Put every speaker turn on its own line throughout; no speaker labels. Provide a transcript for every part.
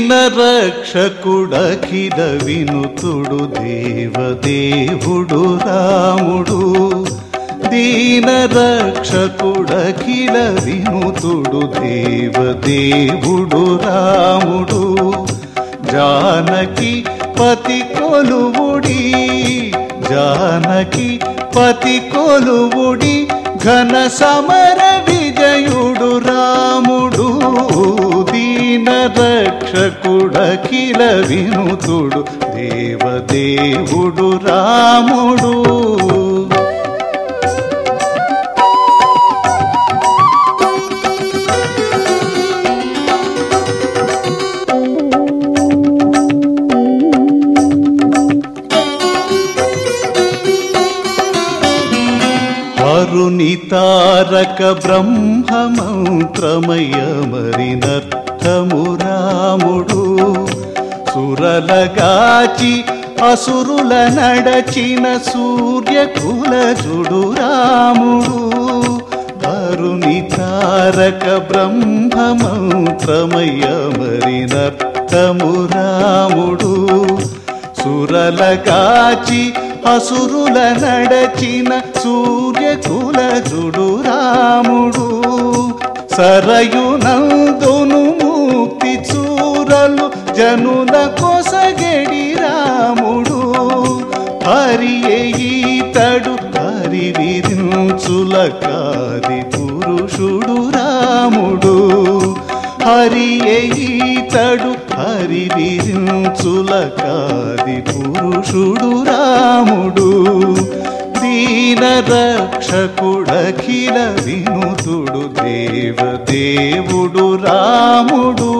దీన రక్షకుడఖిల వినుతుడు దేవదేవుడు రాముడు. దీన రక్షకుడఖిల వినుతుడు దేవదేవుడు రాముడు. జానకి పతి కొలువుడి, జానకి పతి కొలువుడి, ఘన సమర విజయుడు రాముడు. దీన రక్షకుడఖిల వినుతుడు దేవదేవుడు రాముడు. వరుని తారక బ్రహ్మమంత్రమయమరినర్థము రాముడు. సురలగాచి అసురుల నడచిన సూర్యకులజుడు రాముడు. వరుని తారక బ్రహ్మమంత్రమయమరినర్థము రాముడు. సురలగాచి అసురుల నడచిన సూర్యకులజుడు రాముడు. సరయునందును ముక్తి చూరలు జనుల కొసగెడి రాముడు. హరియీతడు హరివిరించుల కాది పురుషుడు రాముడు. హరియీతడు హరివిరించుల కాది పురుషుడు రాముడు. దీన రక్షకుడఖిల వినుతుడు దేవదేవుడు రాముడు.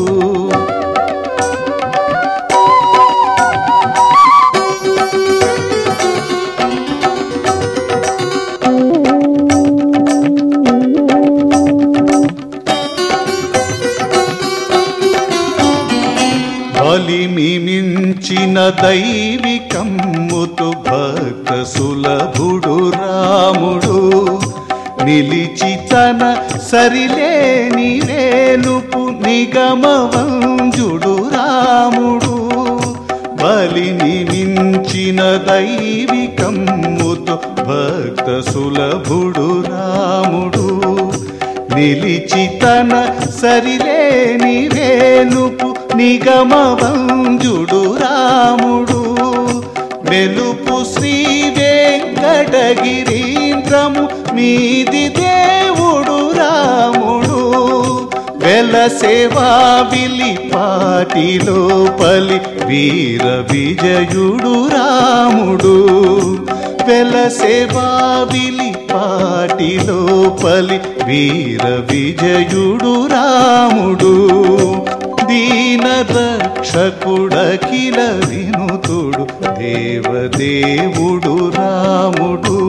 బలిమి మించిన దైవికమ్ముతు భక్త సులభుడు రాముడు. నిలిచి తన సరిలేని వేలుపు నిగమవంజుడు రాముడు. బలిని మించిన దైవికమ్ముతు భక్త సులభుడు రాముడు. నిలిచి తన సరిలేని వేలుపు నిగమవంజుడు రాముడు. మెలుపు శ్రీ వెంకటగిరీంద్రము మీది దేవుడు రాముడు. వెలసేవా విలిపాటిలో పలి వీర విజయుడు రాముడు. వెలసేవా విలిపాటిలో పలి వీర విజయుడు రాముడు. దీన రక్షకుడఖిల వినుతుడు దేవదేవుడు రాముడు.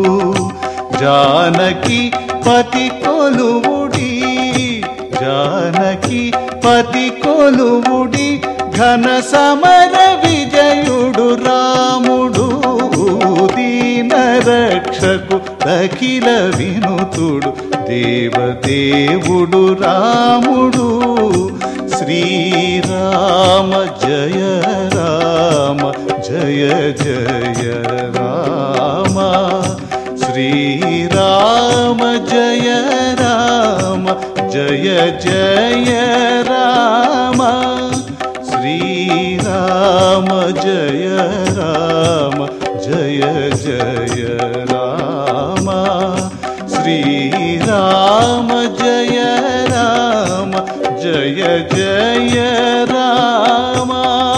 జానకి పతి కొలువుడి, జానకి పతి కొలువుడి, ఘన సమర విజయుడు రాముడు. దీన రక్షకుడఖిల వినుతుడు దేవదేవుడు రాముడు. శ్రీరామ జయ రామ జయ జయ రామ. శ్రీరామ జయ రామ జయ జయ రామ. శ్రీరామ జయ రామ జయ జయ రామ. శ్రీరామ జయ రామ జయ జయ రామ.